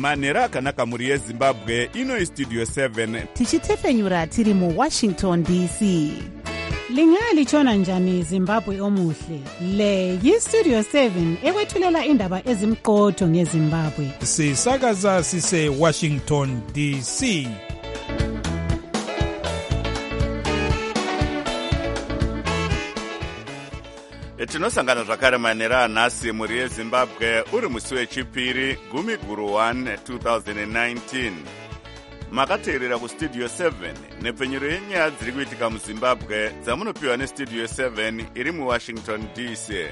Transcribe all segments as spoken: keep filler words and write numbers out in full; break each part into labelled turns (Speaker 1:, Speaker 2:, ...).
Speaker 1: manhero akanaka mhuri yezimbabwe. Ino Studio seven
Speaker 2: tichitefenyura tiri mu Washington D C.
Speaker 3: Lingalitshona njani Zimbabwe omuhle? Le yi-Studio seven ekwethulela indaba ezimqotho ngeZimbabwe.
Speaker 4: Sisakaza sise Washington D C.
Speaker 1: Tinosangana zvakare manhero anhasi mhuri yeZimbabwe uri musi wechipiri gumi guru one twenty nineteen. Makateerera kustudio seven nepfenyuro yenyaya dziri kuitika muZimbabwe dzamunopiwa nestudio seven iri muWashington D C.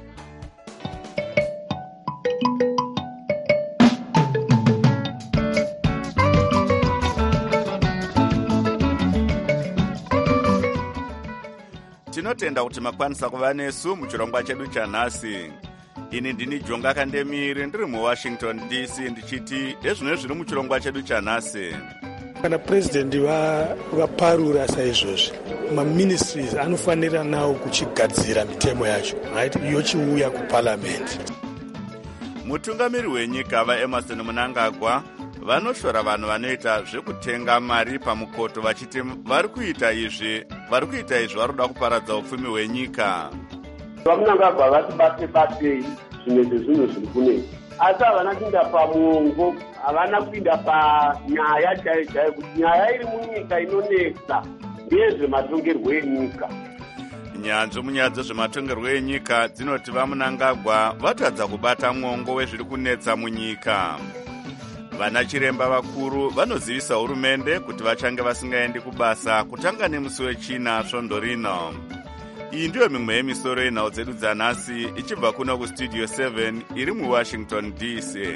Speaker 1: Tinotenda kuti makwanisa kuva nesu muchirongwa chedu chanhasi. Ini ndini Jonga Kandemiri ndiri muWashington D C ndichiti ezvino zviri muchirongwa chedu chanhasi.
Speaker 5: Kana president vaparura saizvozvi, maministries anofanira nawo kuchigadzira mitemo yacho, right, yochiuya kuparliament.
Speaker 1: Mutungamiri wenyika vaEmerson Mnangagwa vanoshora vanhu vanoita zvekutenga mari pamukoto vachiti vari kuita izvi vari kuita izvi varoda kuparadza upfumi hwenyika.
Speaker 6: Vamunangagwa vati bate bate zvimwe zvezvinhu zviri kunetsa, asi havana kuinda pamongo, havana kuinda panyaya chaiyo chaiyo kuti nyaya iri munyika inonetsa ndeyezvematongerwo enyika.
Speaker 1: Nyanzvi munyaya dzezvematongerwo enyika dzinoti vaMnangagwa vatadza kubata mwongo wezviri kunetsa munyika. Vana chiremba vakuru vanozivisa hurumende kuti vachange vasingaendi kubasa kutanga nemusi wechina svondo rino. Iyi ndiyo mimwe yemisoro yenhau dzedu dzanhasi ichibva kuno kustudio seven iri muWashington D C.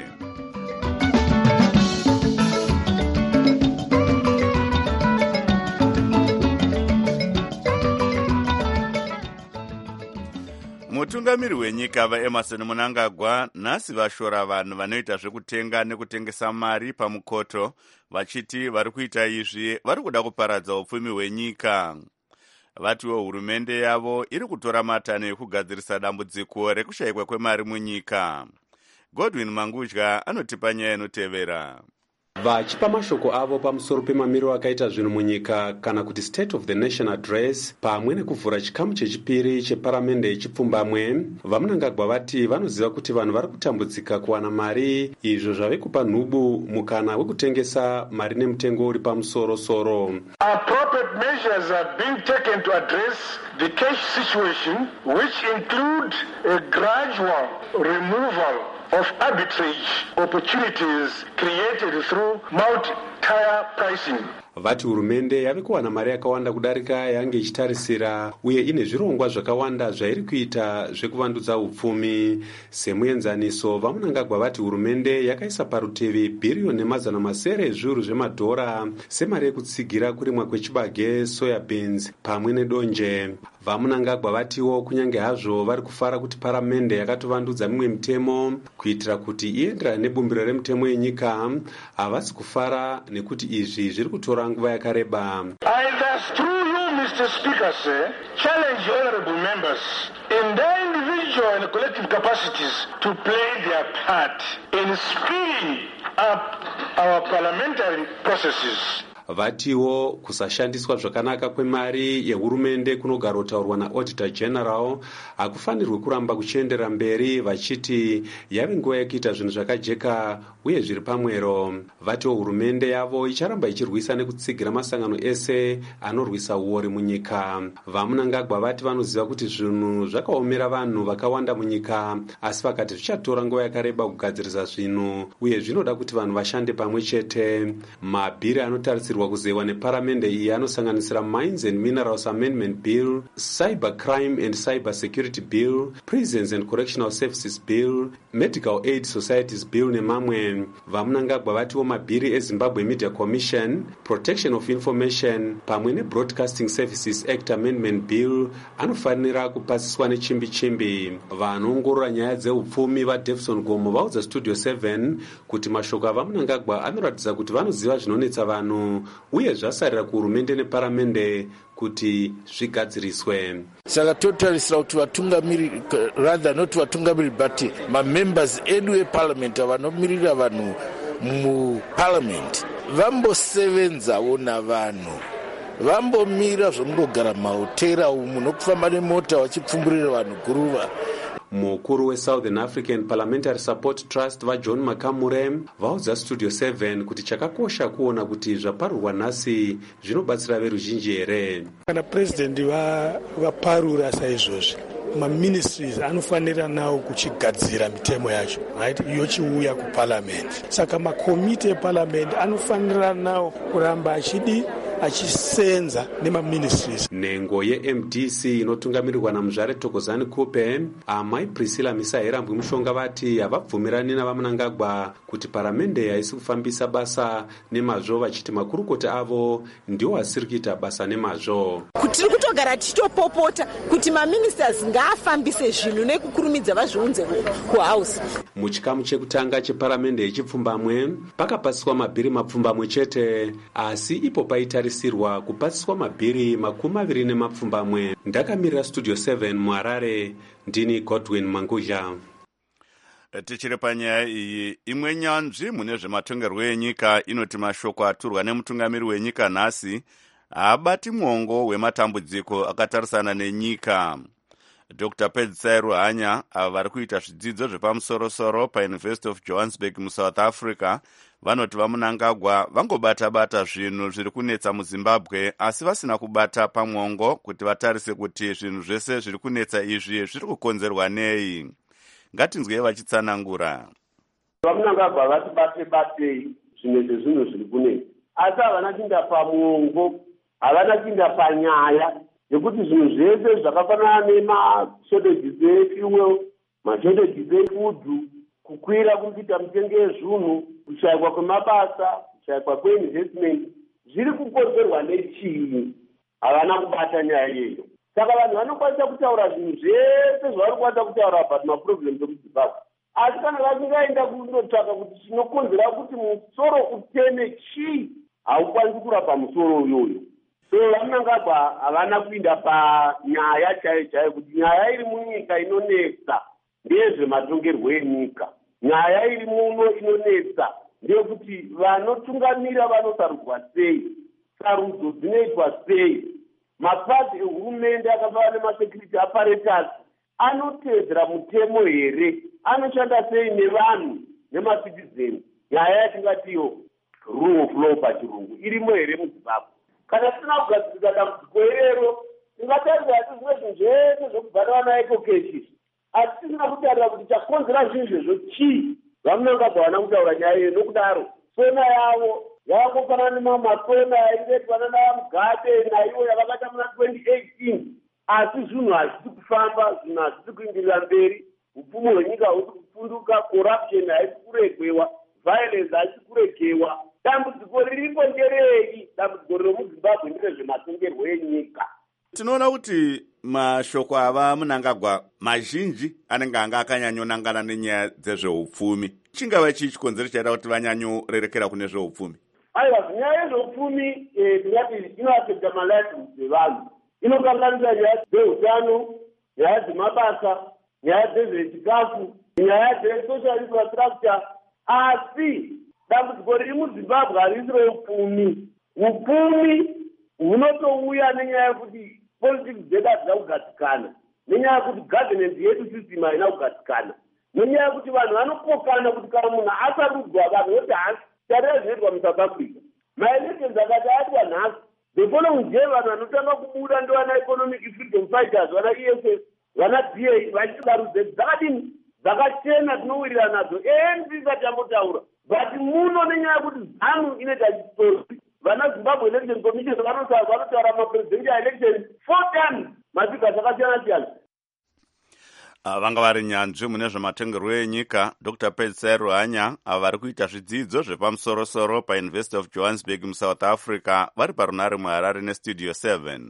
Speaker 1: Mutungamiri wenyika vaEmerson Mnangagwa nhasi vashora vanhu vanoita zvekutenga nekutengesa mari pamukoto vachiti vari kuita izvi vari kuda kuparadza upfumi hwenyika. Vatiwo hurumende yavo iri kutora matanho ekugadzirisa dambudziko rekushayikwa kwemari munyika. Godwin Mangudya anotipa nyaya inotevera.
Speaker 7: Vachipa mashoko avo pamusoro pemamiriro akaita zvinhu munyika kana kuti State of the Nation Address pamwe nekuvhura chikamu chechipiri cheparamende yechipfumbamwe, vaMnangagwa vati vanoziva kuti vanhu vari kutambudzika kuwana mari, izvo zvave kupa nhubu mukana wekutengesa mari nemutengo uri pamusoro-soro.
Speaker 8: Appropriate measures are being taken to address the cash situation, which include a gradual removal of arbitrage opportunities created through multi-tier pricing.
Speaker 7: Vati hurumende yave kuwana mari yakawanda kudarika yange ichitarisira uye ine zvirongwa zvakawanda zvairi kuita zvekuvandudza upfumi. Semuenzaniso, vaMnangagwa vati hurumende yakaisa parutivi bhiriyoni nemazana masere ezviuru zvemadhora semari yekutsigira kurimwa kwechibage, soya beans pamwe nedonje. VaMnangagwa vatiwo kunyange hazvo vari kufara kuti paramende yakatovandudza mimwe mitemo kuitira kuti ienderane nebumbiro remutemo yenyika, havasi kufara nekuti izvi zviri kutora nguva yakareba.
Speaker 8: I thus through you, Mister Speaker, sir, challenge honorable members in their individual and collective capacities to play their part in speeding up our parliamentary processes.
Speaker 7: Vatiwo kusashandiswa zvakanaka kwemari yehurumende kunogara kutaurwa naAuditor General hakufanirwi kuramba kuchiendera mberi, vachiti yave nguva yekuita zvinhu zvakajeka uye zviri pamwero. Vatiwo hurumende yavo icharamba ichirwisa nekutsigira masangano ese anorwisa uori munyika. VaMnangagwa vati vanoziva kuti zvinhu zvakaomera vanhu vakawanda munyika, asi vakati zvichatora nguva yakareba kugadzirisa zvinhu uye zvinoda kuti vanhu vashande pamwe chete. Mabhiri anotarisirwa kuzewa neparamende iyi anosanganisira Mines and Minerals Amendment Bill, Cyber Crime and Cyber Security Bill, Prisons and Correctional Services Bill, Medical Aid Societies Bill nemamwe. VaMnangagwa vatiwo mabhiri eZimbabwe Media Commission, Protection of Information pamwe neBroadcasting Services Act Amendment Bill anofanira kupasiswa nechimbi chimbi. Vanoongorora nyaya dzeupfumi vaDevson Gomo vaudza Studio seven kuti mashoko avaMnangagwa anoratidza kuti vanoziva zvinonetsa vanhu uye zvasarira kuhurumende neparamende kuti zvigadziriswe.
Speaker 9: Saka totarisira kuti vatungamiri, rather not vatungamiri but mamembers edu eparliament vanomirira vanhu muparliament vambosevenzawo navanhu, vambomira zvomundogara mahotera umu nokufamba nemota vachipfumburira vanhu guruva.
Speaker 7: Mukuru weSouthern African Parliamentary Support Trust vaJohn Makamure vaudza Studio seven kuti chakakosha kuona kuti zvaparurwa nhasi zvinobatsira veruzhinji here.
Speaker 5: Kana president vaparura saizvozvi, maministries anofanira nawo kuchigadzira mitemo yacho, right, yochiuya kuparliament. Saka makomiti eparliament anofanira nawo kuramba achidi achisenza nemaministries.
Speaker 7: Nhengo ye-M D C inotungamirirwa namuzvare Thokozani Kupe, amai Priscilla Misaherambwi Mushonga vati havabvumirani navaMnangagwa kuti paramende haisi kufambisa basa nemazvo, vachiti makurukota avo ndiwo asiri kuita basa nemazvo.
Speaker 10: Kuti tiri kutogara tichitopopota kuti maministers ngaafambise zvinhu nekukurumidza vazviunze kuhouse.
Speaker 7: Muchikamu chekutanga cheparamende yechipfumbamwe pakapasiswa mabhiri mapfumbamwe chete, asi ipo paitarisirwa kupasiswa mabhiri makumi maviri nemapfumbamwe. Ndakamirira Studio seven muHarare, ndini Godwin Mangudya.
Speaker 1: Tichiri panyaya iyi, imwe nyanzvi mune zvematongerwo enyika inoti mashoko aturwa nemutungamiri wenyika nhasi haabati mwongo wematambudziko akatarisana nenyika. Doctor Pedzisai Ruhanya, ava vari kuita zvidzidzo zvepamusoro-soro paUniversity of Johannesburg muSouth Africa, vanoti vaMnangagwa vangobata-bata zvinhu zviri kunetsa muZimbabwe, asi vasina kubata pamwongo kuti vatarise kuti zvinhu zvese zviri kunetsa izvi zviri kukonzerwa nei. Ngatinzwei vachitsanangura.
Speaker 6: VaMnangagwa vati bate-batei zvimwe zvezvinhu zviri kunetsa, asi havana kuinda pamwongo, havana kuinda panyaya yekuti zvinhu zvese zvakafanana nemashodages efuel, mashodages efudhu, kukwira kuri kuita mitengo yezvinhu, kushayikwa kwemabasa, kushayikwa kweinvestment, zviri kukonzerwa nechii? Havana kubata nyaya iyoyo. Saka vanhu vanokwanisa kutaura zvinhu zvese zvavari kukwanisa kutaura but maproblems emuZimbabwe, asi kana vasingaenda kundotsvaka kuti chinokonzera kuti musoro uteme chii, haukwanisi kurapa musoro uyoyo. So vaMnangagwa havana kuinda panyaya chaiyo chaiyo kuti nyaya iri munyika inonetsa ndeyezvematongerwo enyika. Nyaya iri muno inonetsa ndeyekuti vanotungamira vanosarudzwa sei, sarudzo dzinoitwa sei, mapasi ehurumende akafanana nemasecurity apparatus anotedzera mutemo here, anoshanda sei nevanhu nemacitizens. Nyaya yatingatiyo rule of law pachirungu irimo here muZimbabwe? Kana tisina kugadzirisa dambudziko irero, tingatarisa kuti zvimwe zvinhu zvese zvokubhara vana ekokeshi, asi tisina kutarira kuti chakonzera zvinhu izvozvo chii. VaMnangagwa havana kutaura nyaya iyo, nokudaro sona yavo yavangofanana nemamasona airetwa nanaMugabe naivo yavakaita muna twenty eighteen, asi zvinhu hazvisi kufamba, zvinhu hazvisi kuindirira mberi, upfumi hwenyika huri kupunduka, corruption haisi kuregewa, violence haisi kuregewa. Dambudziko riripo ngerei? Dambudziko riri muZimbabwe nderezvematongerwo enyika.
Speaker 1: Tinoona kuti mashoko ava Mnangagwa mazhinji anenge anga akanyanyonangana nenyaya dzezveupfumi. Chingava chii chikonzero chaita kuti vanyanyorerekera kune zveupfumi?
Speaker 6: Aiwa, nyaya yezveupfumi tingati inoafekta malives evanhu. Inokanganisa nyaya dzeutano, nyaya dzemabasa, nyaya dzezvechikafu, nyaya dzesocial infrastructure, asi dambudziko riri muZimbabwe harisi reupfumi. Upfumi hunotouya nenyaya yekuti politics dzedu hadzina kugadzikana, nenyaya yekuti governance yedu system haina kugadzikana, nenyaya yekuti vanhu vanopokana kuti kana munhu asarudzwa vanhu voti hasi tarira zvinoitwa muSouth Africa. Maelections akati aitwa nhasi, the following day vanhu vanotanga kubuda ndovana economic freedom fighters, vana E F F, vana D A vachitsarudze dzakadini dzakachena tinowirira nadzo. A N C isati yambotaura, but muno nenyaya yekuti ZANU inoita chitori, vana Zimbabwe Election Commission vanotaura mapresidential election four times masika zvakasiyana siyana.
Speaker 1: Vanga vari nyanzvi mune zvematongerwo enyika Doctor Pedzisai Ruhanya, ava vari kuita zvidzidzo zvepamusoro-soro paUniversity of Johannesburg muSouth Africa, vari parunare muHarare neStudio seven.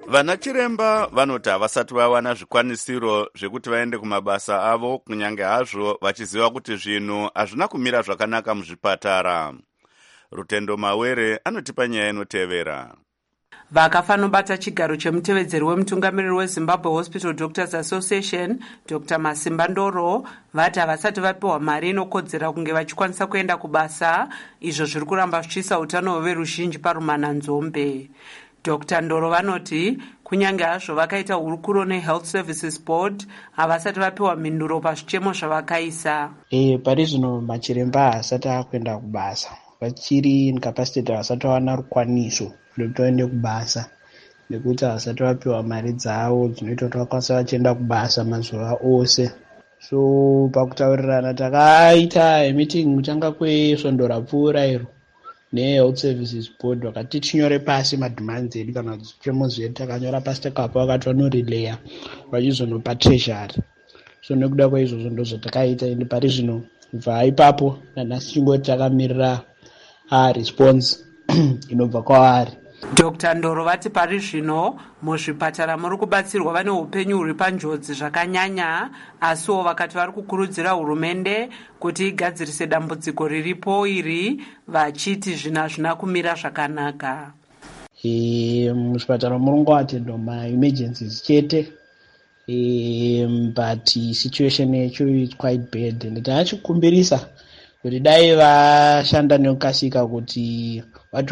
Speaker 1: Vana chiremba vanoti havasati vawana zvikwanisiro zvekuti vaende kumabasa avo, kunyange hazvo vachiziva kuti zvinhu hazvina kumira zvakanaka muzvipatara. Rutendo Mawere anotipa nyaya inotevera.
Speaker 11: Vakafanobata chigaro chemutevedzeri wemutungamiriri weZimbabwe Hospital Doctors Association, Doctor Masimba Ndoro, vati havasati vapiwa mari inokodzera kunge vachikwanisa kuenda kubasa, izvo zviri kuramba zvichiisa utano hweveruzhinji parumananzombe. Doctor Ndoro vanoti kunyange hazvo vakaita hurukuro neHealth Services Board, havasati vapiwa mhinduro pazvichemo zvavakaisa.
Speaker 12: E, pari zvino machiremba haasati akuenda kubasa, vachiri incapacitated, havasati vawana rukwaniso rwekuti vaende kubasa nekuti havasati vapiwa mari dzavo dzinoita kuti vakwanisa vachienda kubasa mazuva ose. So pakutaurirana takaita meeting kutanga kwesvondo rapfuura iro neHealth Services Board, vakati tinyore pasi madhimanzi edu kana zvichemo zvedu, takanyora pasi takapa vakati vanorileya vachizonopa treasury. So nekuda kwaizvozvo ndozvatakaita, ende pari zvino kubva ipapo nanhasi chingoti takamirira a response inobva kwavari.
Speaker 11: Doctor Ndoro vati pari zvino muzvipatara muri kubatsirwa vane upenyu huri panjodzi zvakanyanya, asiwo vakati vari kukurudzira hurumende kuti igadzirise dambudziko riripo iri, vachiti zvina zvina kumira zvakanaka.
Speaker 12: E, muzvipatara murongoatendwa ma-emergencies chete, e, but situation yacho is quite bad, and tachikumbirisa kuti dai vashanda nekukasika kuti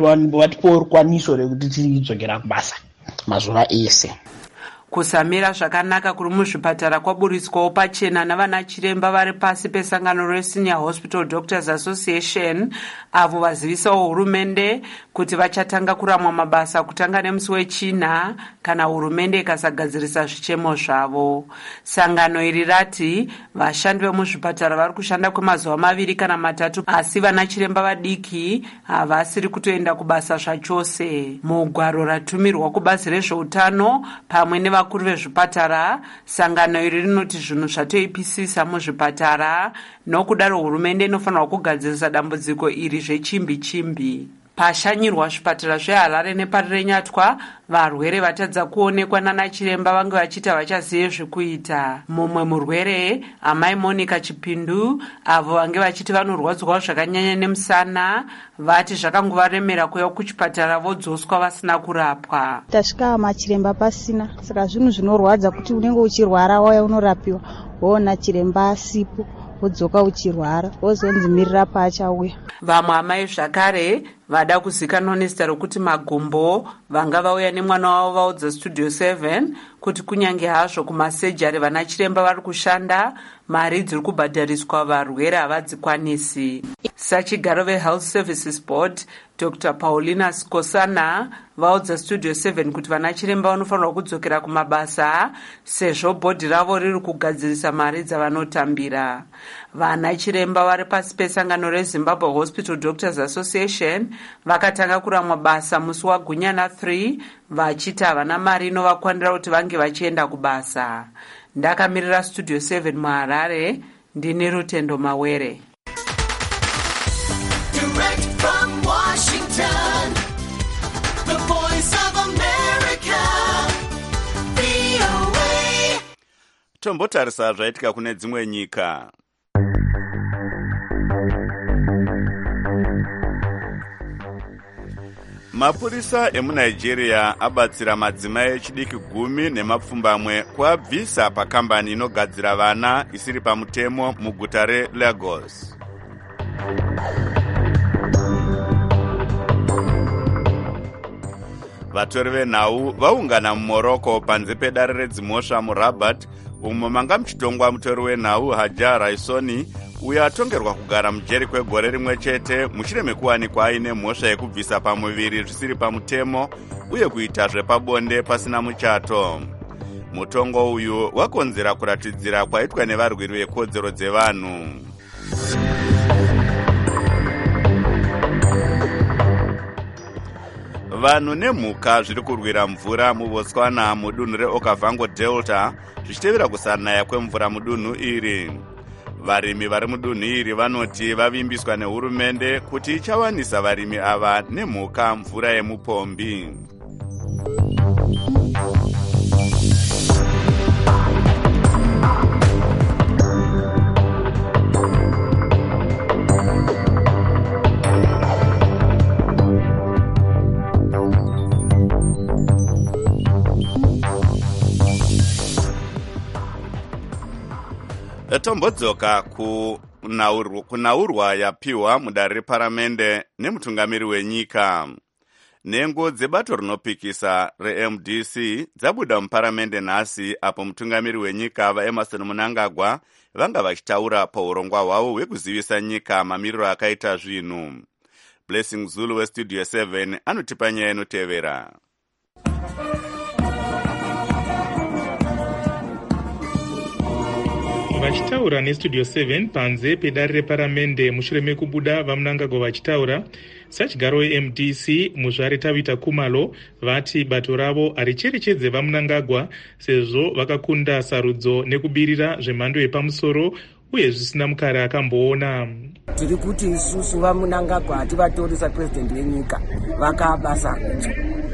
Speaker 12: vatipo rukwaniso rekuti tidzokera kubasa mazuva ese.
Speaker 11: Kusamira zvakanaka kuri muzvipatara kwaburitswawo pachena navana chiremba vari pasi pesangano reSenior Hospital Doctors Association, avo vazivisawo hurumende kuti vachatanga kuramwa mabasa kutanga nemusi wechina kana hurumende ikasagadzirisa zvichemo zvavo. Sangano iri rati vashandi vemuzvipatara vari kushanda kwemazuva maviri kana matatu, asi vana chiremba vadiki havasiri kutoenda kubasa zvachose. Mugwaro ratumirwa kubazi rezveutano pamwe neva vakuru vezvipatara, sangano iri rinoti zvinhu zvatoipisisa muzvipatara, nokudaro hurumende inofanirwa kugadzirisa dambudziko iri zvechimbi chimbi. Pashanyirwa zvipatara zveHarare nepari reNyatwa, varwere vatadza kuonekwa nana chiremba vange vachita vachazive zvekuita. Mumwe murwere, amai Monica Chipindu, avo vange vachiti vanorwadzwa zvakanyanya nemusana, vati zvakangovaremera kuuya kuchipatara vodzoswa vasina kurapwa.
Speaker 13: Tasvika machiremba pasina, saka zvinhu zvinorwadza kuti unenge uchirwara wauya unorapiwa, woona chiremba asipo, wodzoka uchirwara, wozonzi mirira paachauya.
Speaker 11: Vamwe amai zvakare vada kuzikanwa nezita rokuti Magombo vanga vauya nemwana wavo vaudza Studio seven kuti kunyange hazvo kumasejari vana chiremba vari kushanda, mari dziri kubhadhariswa varwere havadzikwanisi. Sachigaro veHealth Services Board, Doctor Paulina Skosana, vaudza Studio seven kuti vana chiremba vanofanirwa kudzokera kumabasa sezvo bhodhi ravo riri kugadzirisa mari dzavanotambira. Vana chiremba vari pasi pesangano reZimbabwe Hospital Doctors Association vakatanga kuramwa basa musi waGunyana three, vachiti havana mari inovakwanira kuti vange vachienda kubasa. Ndakamirira Studio seven muHarare, ndini Rutendo Mawere.
Speaker 14: Direct from Washington, the voice of America, V O A.
Speaker 1: Tombotarisa zvaitika kune dzimwe nyika. Mapurisa emuNigeria abatsira madzimai echidiki gumi nemapfumbamwe kuabvisa pakambani inogadzira vana isiri pamutemo muguta reLagos. Vatori venhau vaungana muMorocco panze pedare redzimhosva muRabat, umo manga muchitongwa mutori wenhau Hajar Raisoni, uyo atongerwa kugara mujeri kwegore rimwe chete mushure mekuwanikwa aine mhosva yekubvisa pamuviri zvisiri pamutemo uye kuita zvepabonde pasina muchato. Mutongo uyu wakonzera kuratidzira kwaitwa nevarwiri vekodzero dzevanhu. Vanhu nemhuka zviri kurwira mvura muBotswana mudunhu reOkavango Delta zvichitevera kusanaya kwemvura mudunhu iri. Varimi vari mudunhu iri vanoti vavimbiswa nehurumende kuti ichawanisa varimi ava nemhuka mvura yemupombi. tombodzoka kunaurwa, kunaurwa yapiwa mudare reparamende nemutungamiri wenyika. Nhengo dzebato rinopikisa re-M D C dzabuda muparamende nhasi apo mutungamiri wenyika vaEmerson Mnangagwa vanga vachitaura paurongwa hwavo hwekuzivisa nyika mamiriro akaita zvinhu. Blessing Zulu westudio seven anotipa nyaya inotevera.
Speaker 15: Vachitaura nestudio seven panze pedare reparamende mushure mekubuda vaMnangagwa vachitaura, sachigaro we-M D C muzvare Tavita Kumalo vati bato ravo haricherechedze vaMnangagwa sezvo vakakunda sarudzo nekubirira zvemhando yepamusoro uye zvisina mukare akamboona.
Speaker 16: Tiri kuti isusu vaMnangagwa hativatori sapresident wenyika, vakaba sarudzo.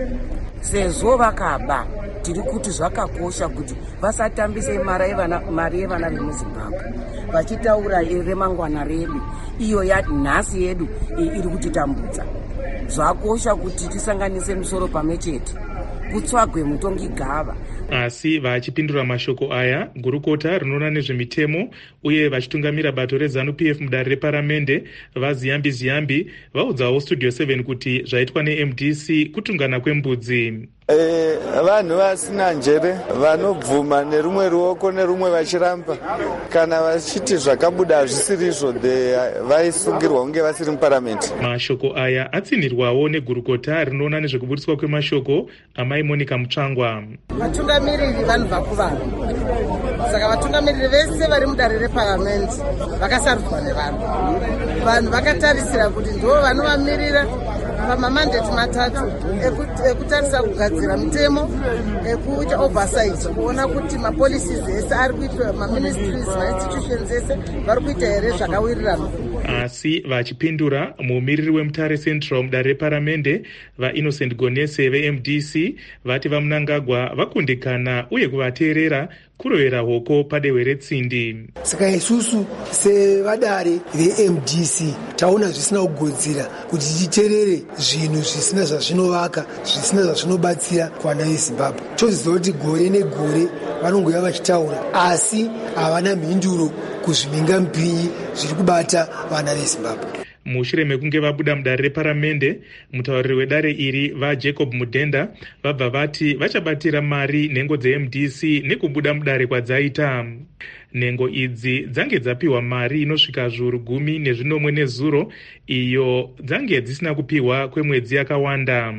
Speaker 16: Sezvo vakaba, tiri kuti zvakakosha kuti vasatambise mari yevana vemuZimbabwe vachitaura remangwana redu, iyo nhasi yedu iri kutitambudza. Zvakosha kuti tisanganise musoro pamwe chete, kutsvagwe mutongi gava.
Speaker 15: Asi vachipindura mashoko aya, gurukota rinoona nezvemitemo uye vachitungamira bato reZANU-P F mudare reparamende vaZiyambi Ziyambi vaudzawo studio seven kuti zvaitwa ne-M D C kutungana kwembudzi.
Speaker 17: Eh, vanhu vasina njere vanobvuma nerumwe ruoko nerumwe vachiramba kana vachiti zvakabuda zvisirizvo vaisungirwa kunge vasiri muparamende.
Speaker 15: Mashoko aya atsinirwawo negurukota rinoona nezvekubudiswa kwemashoko amai Monica Mutsvangwa.
Speaker 18: Vatungamiriri vanhu vakuvanhu, saka vatungamiriri vese vari mudare reparamende vakasarudzwa nevanhu. Vanhu vakatarisira kuti ndivo vanovamirira pamamandeti matatu ekutarisa kugadzira mitemo, ekuita oversight, kuona kuti mapolicies ese ari kuitwa, maministries, mainstitutions ese vari kuita here zvakawirirana.
Speaker 15: Asi vachipindura, mumiriri weMutare Central mudare reparamende vaInnocent Gonese ve-M D C vati vaMnangagwa vakundikana uye kuvateerera kurovera hoko padehwe retsindi.
Speaker 19: Saka isusu sevadare ve-M D C taona zvisina kugodzera kuti titerere zvinhu zvisina zvazvinovaka, zvisina zvazvinobatsira kuvana veZimbabwe. Toziva kuti gore negore vanongoya vachitaura asi havana mhinduro kuzviminga mupinyi zviri kubata vana veZimbabwe.
Speaker 15: Mushure mekunge vabuda mudare reparamende, mutauriri wedare iri vaJacob Mudenda vabva vati vachabatira mari nhengo dze-M D C nekubuda mudare kwadzaita. Nhengo idzi dzange dzapiwa mari inosvika zviuru gumi nezvinomwe nezuro, iyo dzange dzisina kupiwa kwemwedzi yakawanda.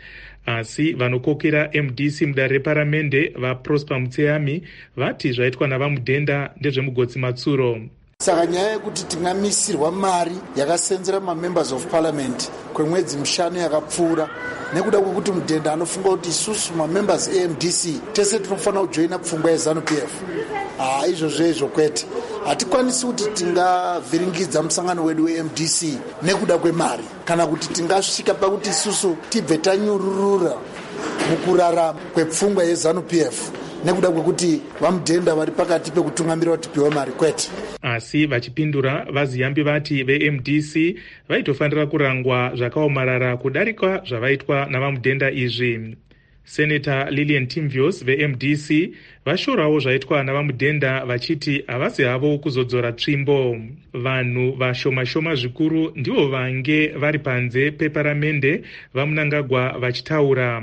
Speaker 15: Asi vanokokera M D C mudare reparamende vaProsper Mutseyami vati zvaitwa navaMudenda ndezvemugotsi Matsuro.
Speaker 20: Saka nyaya yekuti tingamisirwa mari yakasenzera ma-members of parliament kwemwedzi mishanu yakapfuura nekuda kwekuti Mudenda anofunga kuti isusu ma-members e-M D C tese tinofanira kujoina pfungwa yeZANU-P F. Ah, izvozvo izvo kwete. Hatikwanisi kuti tingavhiringidza musangano wedu we-M D C nekuda kwemari, kana kuti tingasvika pakuti isusu tibve tanyururura mukurarama kwepfungwa yeZANU-P F nekuda kwekuti vaMudenda vari pakati pekutungamirira kuti tipiwe mari kwete.
Speaker 15: Asi vachipindura vaZiyambi vati ve-M D C vaitofanira kurangwa zvakaomarara kudarika zvavaitwa navaMudenda izvi. Senator Lillian Timvios ve-M D C vashorawo zvaitwa navaMudenda vachiti havasi havo kuzodzora tsvimbo. Vanhu vashoma-shoma zvikuru ndivo vange vari panze peparamende vaMnangagwa vachitaura.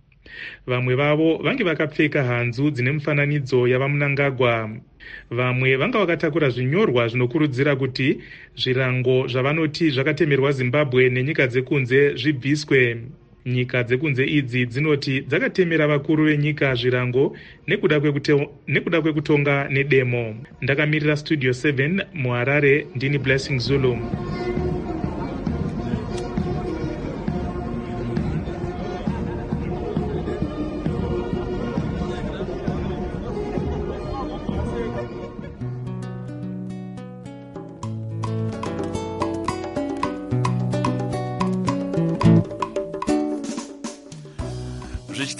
Speaker 15: Vamwe vavo vange vakapfeka hanzu dzine mufananidzo yavaMnangagwa. Vamwe vanga vakatakura zvinyorwa zvinokurudzira kuti zvirango zvavanoti zvakatemerwa Zimbabwe nenyika dzekunze zvibviswe. Nyika dzekunze idzi dzinoti dzakatemera vakuru venyika zvirango nekuda kwekute, nekuda kwekutonga nedemo. Ndakamirira studio seven muHarare, ndini Blessing Zulu.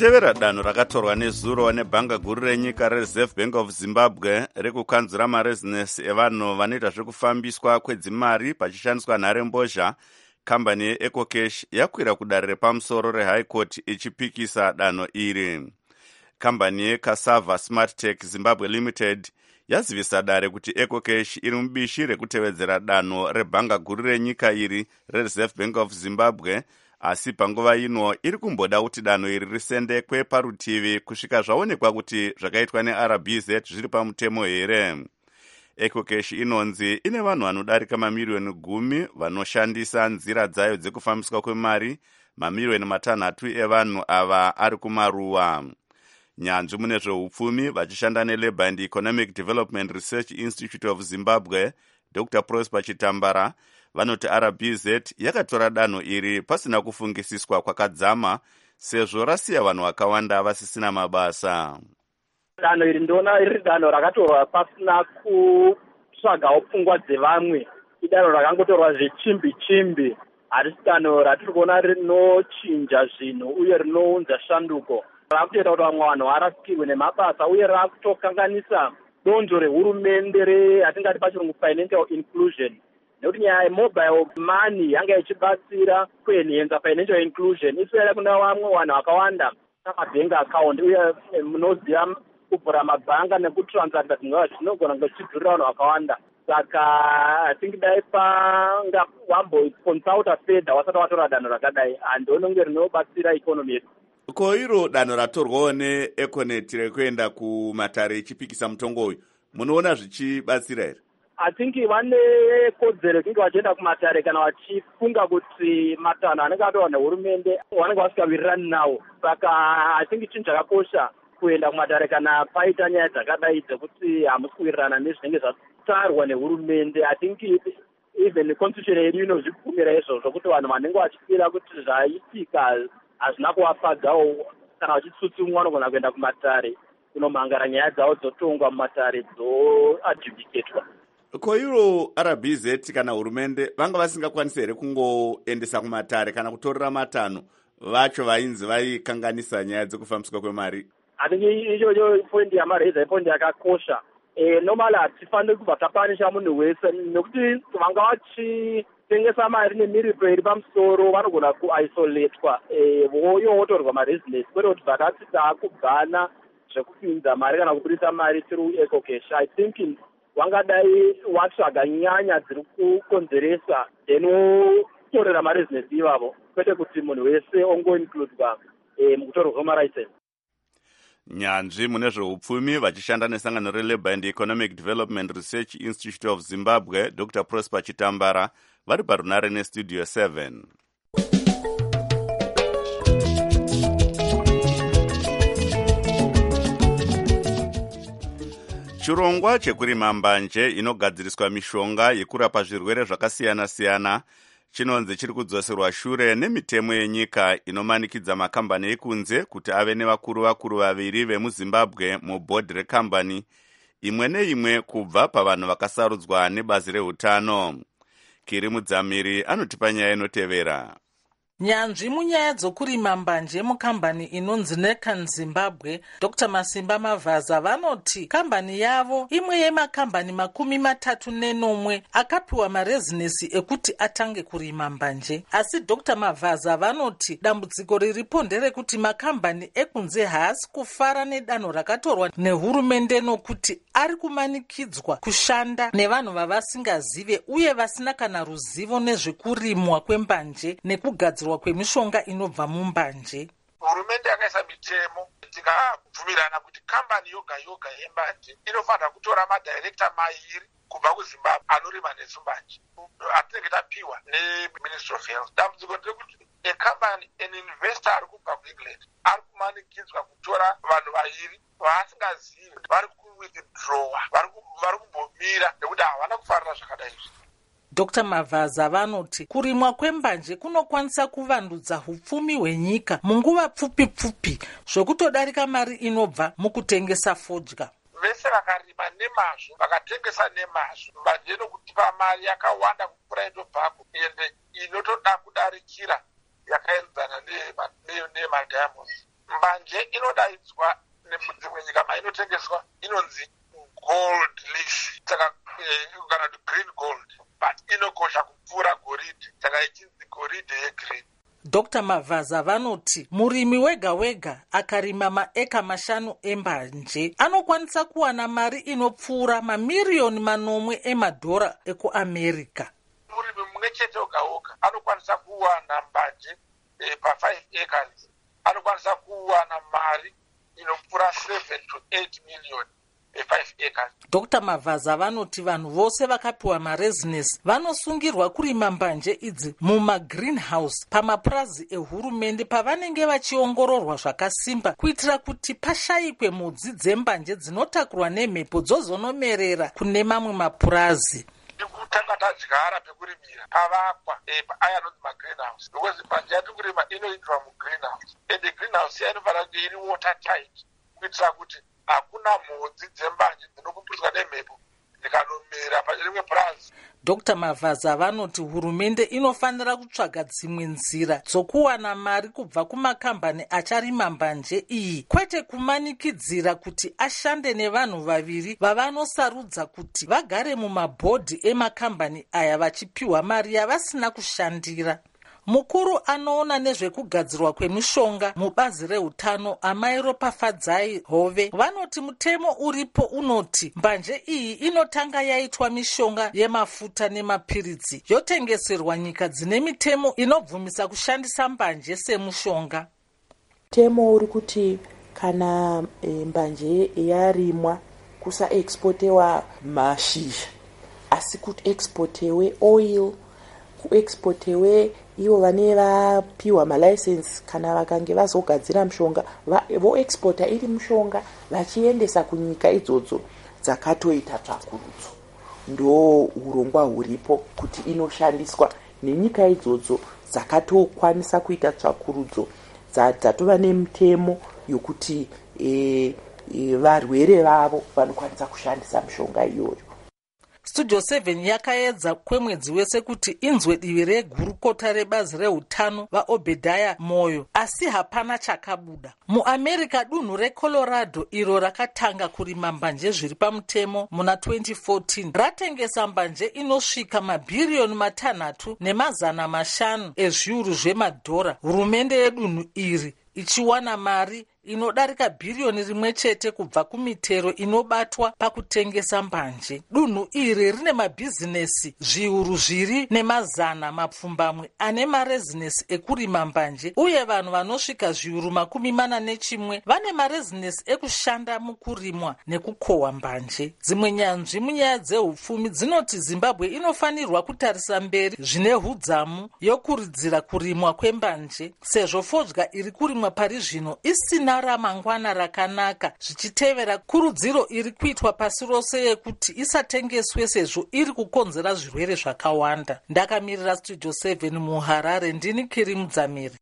Speaker 1: kutevera danho rakatorwa nezuro nebhanga guru renyika rereserve bank of zimbabwe rekukanzura marezinesi evanhu vanoita zvekufambiswa kwedzimari pachishandiswa nharembozha, kambani yeecocash yakwira kudare repamusoro rehigh court ichipikisa danho iri. Kambani yecassava smart tech zimbabwe limited yazivisa dare kuti ecocash iri mubishi rekutevedzera danho rebhanga guru renyika iri rereserve bank of zimbabwe, asi panguva ino iri kumboda kuti danho iri risendekwe parutivi kusvika zvaonekwa kuti zvakaitwa neR B Z zviri pamutemo here. ecocash inonzi ine vanhu vanodarika mamiriyoni gumi vanoshandisa nzira dzayo dzekufambiswa kwemari, mamiriyoni matanhatu evanhu ava ari kumaruwa. Nyanzvi mune zveupfumi vachishanda neLabour and Economic Development Research Institute of Zimbabwe, Doctor Prosper Chitambara, vanoti R B Z yakatora danho iri pasina kufungisiswa kwakadzama sezvo rasiya vanhu vakawanda vasisina mabasa.
Speaker 21: Danho iri ndona riri danho rakatorwa pasina kutsvagawo pfungwa dzevamwe, idanho rakangotorwa zvechimbi chimbi. Harisi danho ratiri kuona rinochinja zvinhu uye rinounza shanduko. Rakutoita kuti vamwe vanhu varasikirwe nemabasa uye rakutokanganisa donzvo rehurumende reatingati pachirungu financial inclusion. Nekuti nyaya yemobile money yanga ichibatsira kuenhenza financial inclusion iswera kuna vamwe vanhu vakawanda pamabank account uye munoziva kuvhura mabhanga nekutransacta zvinova zvinogona kunge zvichidhurira vanhu vakawanda. Saka I think dai panga wamboconsulta fedha wasati watora danho rakadai handioni kunge rinobatsira ikonomi yedu.
Speaker 1: Ko iro danho ratorwawo neEconet rekuenda kumatare ichipikisa mutongo uyu, munoona zvichibatsira here?
Speaker 21: I think vane kodzero yekunge vachienda kumatare kana vachifunga kuti matanho anenge atorwa nehurumende vanenge vasikawirirani nawo. Saka I think chinhu chakakosha kuenda kumatare kana paita nyaya dzakadai dzekuti hamusi kuwirirana nezvinenge zvatarwa nehurumende. I think even constitution yedu inozvibvumira izvozvo kuti vanhu vanenge vachifira kuti zvaitika hazvina kuvafadzawo kana vachitsutsumwa vanogona kuenda kumatare kunomhangara nyaya dzavo dzotongwa mumatare dzoadjudicatwa.
Speaker 1: Ko iro R B Z kana hurumende vanga vasingakwanisi here kungoendesa kumatare kana kutorera matanho vacho vainzi vaikanganisa nyaya dzekufambiswa kwemari?
Speaker 21: Hatingi ichocho poindi yamareza ipoindi yakakosha. E, normally hatifaniri kubva tapanisha munhu wese nekuti vanga vachitengesa mari nemiripo iri pamusoro vanogona kuisoletwa voyo votorwa marezinesi kwete kuti vakati taakubvana zvekupinza mari kana kubudisa mari through ecocash. I think wangadai watsvaga nyanya dziri kukonzeresa then wotorera marezinesi ivavo kwete kuti munhu wese ongoinkludwa mukutorwa kwemaraiseni.
Speaker 1: Nyanzvi mune zveupfumi vachishanda nesangano reLabour and Economic Development Research Institute of Zimbabwe, Doctor Prosper Chitambara, vari parunare nestudio seven. Chirongwa chekurima mbanje inogadziriswa mishonga yekurapa zvirwere zvakasiyana-siyana chinonzi chiri kudzoserwa shure nemitemo yenyika inomanikidza makambani ekunze kuti ave nevakuru vakuru vaviri vemuzimbabwe mubhodhi rekambani imwe neimwe kubva pavanhu vakasarudzwa nebazi reutano. Kiri Mudzamiri anotipa nyaya inotevera.
Speaker 22: Nyanzvi munyaya dzokurima mbanje mukambani inonzi Necan Zimbabwe, Doctor Masimba Mavaza vanoti kambani yavo imwe yemakambani makumi matatu nenomwe akapiwa marezinesi ekuti atange kurima mbanje. Asi Doctor Mavaza vanoti dambudziko riripo nderekuti makambani ekunze haasi kufara nedanho rakatorwa nehurumende nokuti ari kumanikidzwa kushanda nevanhu vavasingazive uye vasina kana ruzivo nezvekurimwa kwembanje nekugadzirwa kwemishonga inobva mumbanje.
Speaker 23: Hurumende yakaisa mitemo tikabvumirana kuti kambani yoga yoga yembanje inofanira kutora madirekta mairi kubva kuZimbabwe anorima nesumbanje atinenge tapiwa neMinistry of Health. Dambudziko nderekuti ekambani an investor ari kubva kuEngland ari kumanikidzwa kutora vanhu vaviri vaasingazivi vari kuwithdrawa vari kumbomira nekuti havana kufarira zvakadai.
Speaker 22: Doctor Mavaza vanoti kurimwa kwembanje kunokwanisa kuvandudza hupfumi hwenyika munguva pfupi pfupi zvokutodarika mari inobva mukutengesa fodya.
Speaker 23: Vese vakarima nemazvo vakatengesa nemazvo mbanje inokutipa mari yakawanda kupfuura indobvako ende inotoda kudarikira yakaenzana nemadiamonds. mbanje inodaidzwa nedzimwe nyika mainotengeswa inonzi gold leaf, saka kana kuti green gold, but inokosha kupfuura goridhe, saka ichinzi goridhe yegreen.
Speaker 22: Doctor Mavaza vanoti murimi wega wega akarima maeka mashanu embanje anokwanisa kuwana mari inopfuura mamiriyoni manomwe emadhora ekuAmerica.
Speaker 23: Murimi mumwe chete oga oga anokwanisa kuwana mbanje eh, pa five acres anokwanisa kuwana mari inopfuura seven to eight million e five acres.
Speaker 22: Doctor Mavaza vanoti vanhu vose vakapiwa marezinesi vanosungirwa kurima mbanje idzi mumagreenhouse pamapurazi ehurumende pavanenge vachiongororwa zvakasimba kuitira kuti pashayikwe mhodzi dzembanje dzinotakurwa nemhepo dzozonomerera kune mamwe mapurazi.
Speaker 23: Tikutanga tadyara pekurimira pavakwa aya anonzi magreenhouse, because mbanje yati kurima inoitwa mugreenhouse, and greenhouse inofanira kunge iri water tight kuitira kuti hakuna mhodzi dzembanje dzinopupuriswa nemhepo dzikanomera parimwe purazi.
Speaker 22: Doctor Mavaza vanoti hurumende inofanira kutsvaga dzimwe nzira dzokuwana mari kubva kumakambani acharima mbanje iyi, kwete kumanikidzira kuti ashande nevanhu vaviri vavanosarudza kuti vagare mumabhodhi emakambani aya vachipiwa mari yavasina kushandira. Mukuru anoona nezvekugadzirwa kwemishonga mubazi reutano Amairopafadzai Hove vanoti mutemo uripo unoti mbanje iyi inotanga yaitwa mishonga yemafuta nemapiritsi yotengeserwa nyika dzine mitemo inobvumisa kushandisa mbanje semushonga.
Speaker 2: Mutemo uri kuti kana e, mbanje yarimwa kusa exportewa mashizha asi kuti exportewe oil, kuexportewe ivo vane vapiwa malicense kana vakange vazogadzira mushonga voexporta iri mushonga vachiendesa kunyika idzodzo dzakatoita tsvakurudzo. Ndo urongwa huripo kuti inoshandiswa nenyika idzodzo dzakatokwanisa kuita tsvakurudzo dzatova nemitemo yokuti e, e, varwere vavo vanokwanisa kushandisa mushonga iyoyo.
Speaker 22: Studio seven yakaedza kwemwedzi wese kuti inzwe divi regurukota rebazi reutano vaObedhaya Moyo, asi hapana chakabuda. MuAmerica dunhu reColorado iro rakatanga kurima mbanje zviri pamutemo muna twenty fourteen ratengesa mbanje inosvika mabhiriyoni matanhatu nemazana mashanu ezviuru zvemadhora, hurumende yedunhu iri ichiwana mari inodarika bhiriyoni rimwe chete kubva kumitero inobatwa pakutengesa mbanje. Dunhu iri rine mabhizinesi zviuru zviri nemazana mapfumbamwe ane marezinesi ekurima mbanje, uye vanhu vanosvika zviuru makumi mana nechimwe vane marezinesi ekushanda mukurimwa nekukohwa mbanje. Dzimwe nyanzvi munyaya dzehupfumi dzinoti Zimbabwe inofanirwa kutarisa mberi zvine hudzamu yokuridzira kurimwa kwembanje, sezvo fodya iri kurimwa pari zvino isina ramangwana rakanaka, zvichitevera kurudziro iri kuitwa pasi rose yekuti isatengeswe sezvo iri kukonzera zvirwere zvakawanda. Ndakamirira Studio seven muHarare, ndini Kiri Mudzamiri.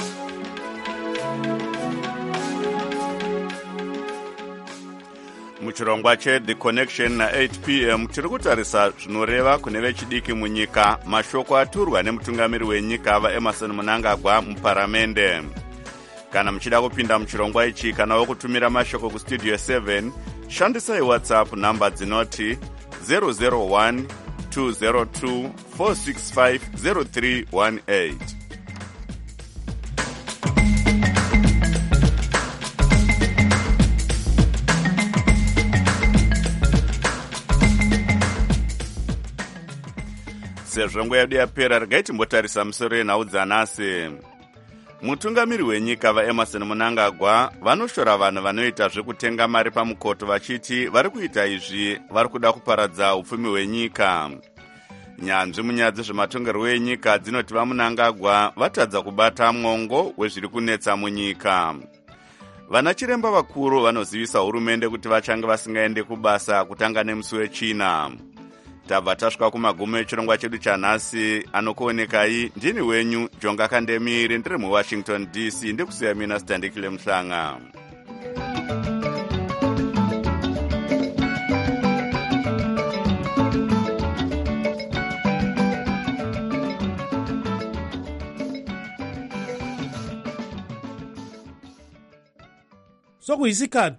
Speaker 1: muchirongwa cheThe Connection na eight p m tiri kutarisa zvinoreva kune vechidiki munyika, mashoko aturwa nemutungamiri wenyika vaEmmerson Mnangagwa muparamende. Kana muchida kupinda muchirongwa ichi kana kutumira mashoko kustudio seven, shandisai WhatsApp namba dzinoti zero zero one two zero two four six five zero three one eight. Sezvo nguva yedu yapera, regai timbotarisa musoro yenhau dzanhasi. Mutungamiri wenyika vaEmmerson Mnangagwa vanoshora vanhu vanoita zvekutenga mari pamukoto vachiti vari kuita izvi vari kuda kuparadza upfumi hwenyika. Nyanzvi munyaya dzezvematongerwo enyika dzinoti vaMnangagwa vatadza kubata mwongo wezviri kunetsa munyika. Vana chiremba vakuru vanozivisa hurumende kuti vachange vasingaende kubasa kutanga nemusi wechina. Tabva tasvika kumagumo echirongwa chedu chanhasi. Anokuonekai ndini wenyu Jonga Kandemiri, ndiri muWashington D C, ndikusiya mina Standikile Mhlanga.
Speaker 3: sokuyisikhathi